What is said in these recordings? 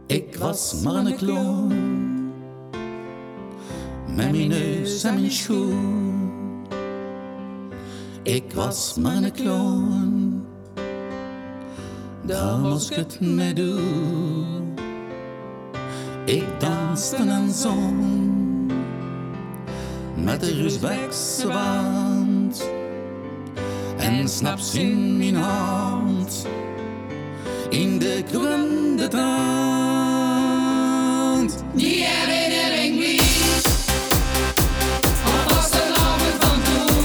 Ik was maar een kloon, met mijn neus en mijn schoen. Ik was maar een kloon, daar moest ik het mee doen. Ik danste en zong, met de Uzbekse band. En snaps in mijn hand, in de kroegende tand. Die herinnering blies op vastenavond van toen.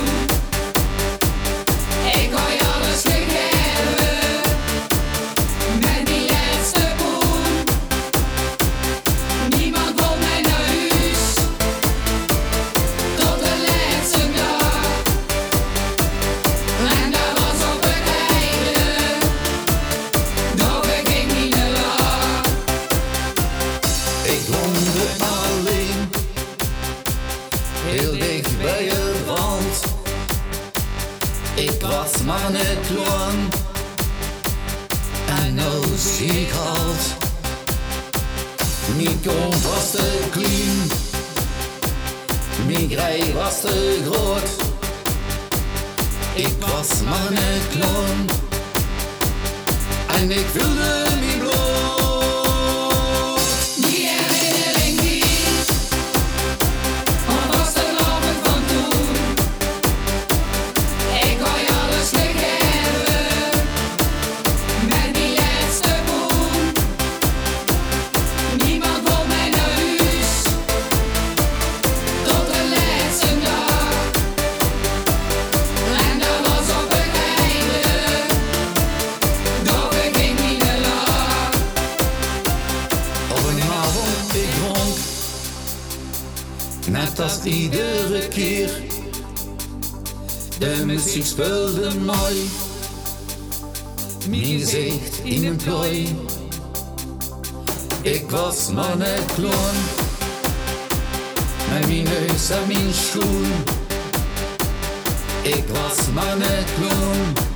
Ik wou je alles gegeven met die laatste poen. Niemand kon mij naar huis tot de laatste dag. En dat was op het einde, doch ik ging niet naar laag. Ik woonde alleen, heel dicht bij je wand. Ik was maar een kloon, en nou zie ik halt. Mijn kont was te klein, mijn grij was te groot. Ik was maar een kloon, en ik voelde me bloot. Die herinnering blies op vastenavond van toen. Ik wou je alles gegeven met die laatste poen. Niemand kon mij naar huis tot de laatste dag. En dat was op het einde, doch ik ging niet naar laag. Op een avond ik dronk, net als iedere keer. De muziek speelde mooi, mijn gezicht in een plooi. Ik was maar een kloon, met mijn neus en mijn schoen. Ik was maar een kloon,